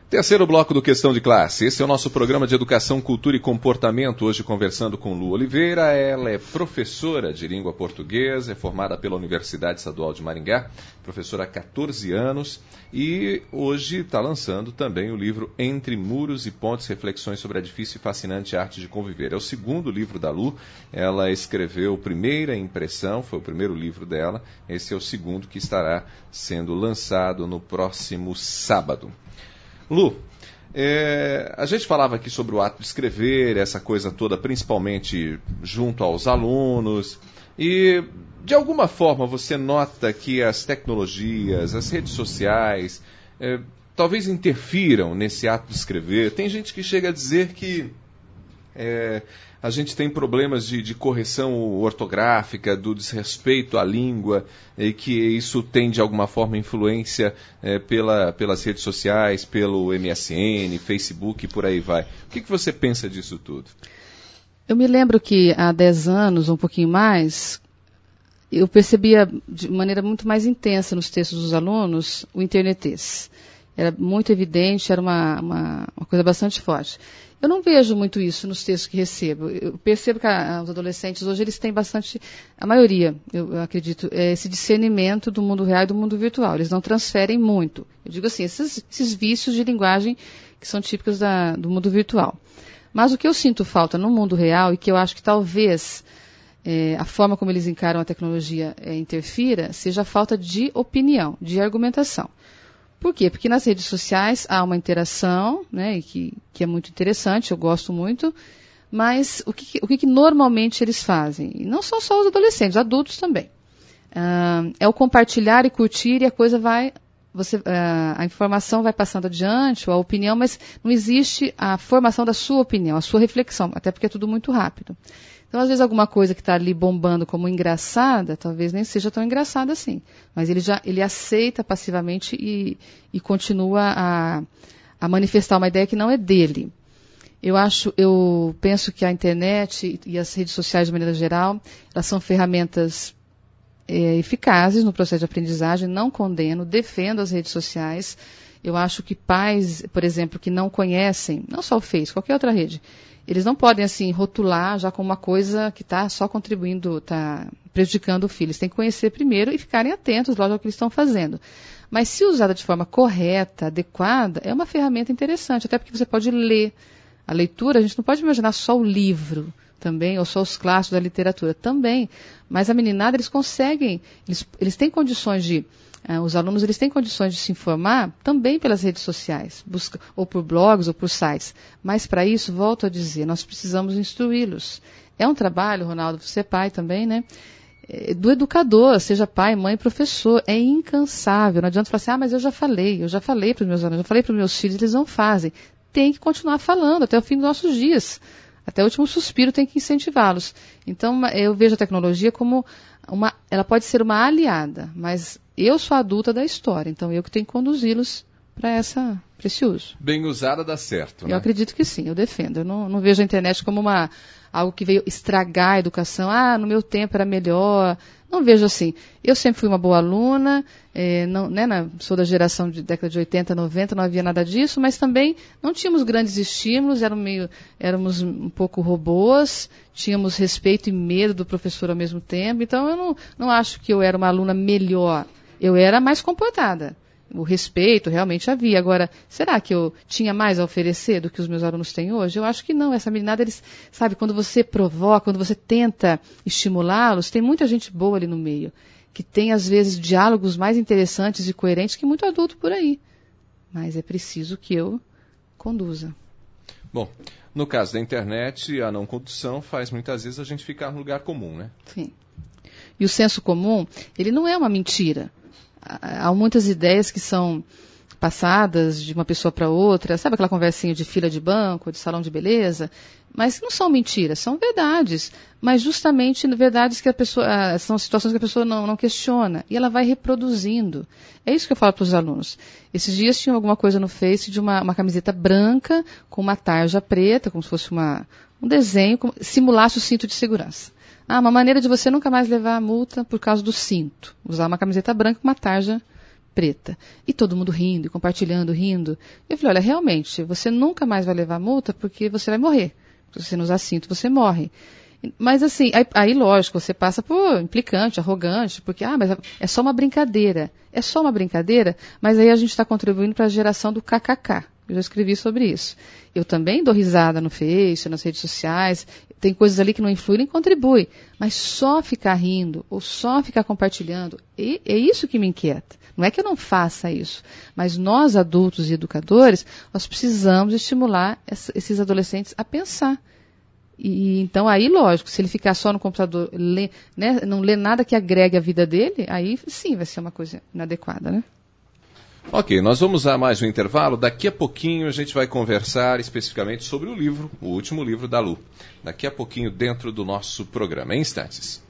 Terceiro bloco do Questão de Classe. Esse é o nosso programa de Educação, Cultura e Comportamento. Hoje conversando com Lu Oliveira. Ela é professora de língua portuguesa, é formada pela Universidade Estadual de Maringá, professora há 14 anos. E hoje está lançando também o livro Entre Muros e Pontes, Reflexões sobre a Difícil e Fascinante Arte de Conviver. É o segundo livro da Lu. Ela escreveu Primeira Impressão, foi o primeiro livro dela. Esse é o segundo que estará sendo lançado no próximo sábado. Lu, a gente falava aqui sobre o ato de escrever, essa coisa toda, principalmente junto aos alunos, e de alguma forma você nota que as tecnologias, as redes sociais, talvez interfiram nesse ato de escrever. Tem gente que chega a dizer que a gente tem problemas de correção ortográfica, do desrespeito à língua, e que isso tem de alguma forma influência pelas redes sociais, pelo MSN, Facebook e por aí vai. O que você pensa disso tudo? Eu me lembro que há 10 anos, um pouquinho mais, eu percebia de maneira muito mais intensa nos textos dos alunos o internetês. Era muito evidente, era uma coisa bastante forte. Eu não vejo muito isso nos textos que recebo. Eu percebo que os adolescentes hoje eles têm bastante, a maioria, eu acredito, esse discernimento do mundo real e do mundo virtual. Eles não transferem muito. Eu digo assim, esses vícios de linguagem que são típicos do mundo virtual. Mas o que eu sinto falta no mundo real e que eu acho que talvez a forma como eles encaram a tecnologia interfira, seja a falta de opinião, de argumentação. Por quê? Porque nas redes sociais há uma interação, né, e que é muito interessante, eu gosto muito, mas o que normalmente eles fazem? E não são só os adolescentes, adultos também. É o compartilhar e curtir e a coisa vai, a informação vai passando adiante, ou a opinião, mas não existe a formação da sua opinião, a sua reflexão, até porque é tudo muito rápido. Então, às vezes, alguma coisa que está ali bombando como engraçada, talvez nem seja tão engraçada assim. Mas ele aceita passivamente e continua a manifestar uma ideia que não é dele. Eu penso que a internet e as redes sociais, de maneira geral, elas são ferramentas eficazes no processo de aprendizagem, não condeno, defendo as redes sociais. Eu acho que pais, por exemplo, que não conhecem, não só o Face, qualquer outra rede, eles não podem, assim, rotular já como uma coisa que está só contribuindo, está prejudicando o filho. Eles têm que conhecer primeiro e ficarem atentos, logo, ao que eles estão fazendo. Mas se usada de forma correta, adequada, é uma ferramenta interessante, até porque você pode ler. A leitura, a gente não pode imaginar só o livro também, ou só os clássicos da literatura também. Mas a meninada, eles conseguem, eles têm condições os alunos eles têm condições de se informar também pelas redes sociais, ou por blogs ou por sites. Mas para isso, volto a dizer, nós precisamos instruí-los. É um trabalho, Ronaldo, você é pai também, né? Do educador, seja pai, mãe, professor. É incansável. Não adianta falar assim, mas eu já falei para os meus alunos, já falei para os meus filhos, eles não fazem. Tem que continuar falando até o fim dos nossos dias. Até o último suspiro tem que incentivá-los. Então, eu vejo a tecnologia como ela pode ser uma aliada, mas eu sou a adulta da história, então eu que tenho que conduzi-los para esse uso. Bem usada dá certo, né? Eu acredito que sim, eu defendo. Eu não vejo a internet como algo que veio estragar a educação. No meu tempo era melhor. Não vejo assim. Eu sempre fui uma boa aluna, sou da geração de década de 80, 90, não havia nada disso, mas também não tínhamos grandes estímulos, éramos um pouco robôs, tínhamos respeito e medo do professor ao mesmo tempo, então eu não acho que eu era uma aluna melhor, eu era mais comportada. O respeito realmente havia. Agora, será que eu tinha mais a oferecer do que os meus alunos têm hoje? Eu acho que não. Essa meninada, eles, sabe, quando você provoca, quando você tenta estimulá-los, tem muita gente boa ali no meio, que tem, às vezes, diálogos mais interessantes e coerentes que muito adulto por aí. Mas é preciso que eu conduza. Bom, no caso da internet, a não condução faz muitas vezes a gente ficar no lugar comum, né? Sim. E o senso comum, ele não é uma mentira. Há muitas ideias que são passadas de uma pessoa para outra, sabe aquela conversinha de fila de banco, de salão de beleza? Mas não são mentiras, são verdades. Mas justamente verdades que são situações que a pessoa não questiona. E ela vai reproduzindo. É isso que eu falo para os alunos. Esses dias tinha alguma coisa no Face de uma camiseta branca com uma tarja preta, como se fosse um desenho, simulasse o cinto de segurança. Uma maneira de você nunca mais levar a multa por causa do cinto. Usar uma camiseta branca com uma tarja preta. E todo mundo rindo, e compartilhando, rindo. Eu falei, olha, realmente, você nunca mais vai levar multa porque você vai morrer. Se você não usar cinto, você morre. Mas assim, aí lógico, você passa por implicante, arrogante, porque, mas é só uma brincadeira. É só uma brincadeira, mas aí a gente está contribuindo para a geração do kkk. Eu já escrevi sobre isso. Eu também dou risada no Face, nas redes sociais, tem coisas ali que não influem nem contribuem, mas só ficar rindo, ou só ficar compartilhando, é isso que me inquieta. Não é que eu não faça isso, mas nós, adultos e educadores, nós precisamos estimular esses adolescentes a pensar. E então aí, lógico, se ele ficar só no computador, não lê nada que agregue a vida dele, aí sim vai ser uma coisa inadequada, né? Ok, nós vamos a mais um intervalo. Daqui a pouquinho a gente vai conversar especificamente sobre o livro, o último livro da Lu. Daqui a pouquinho dentro do nosso programa, em instantes.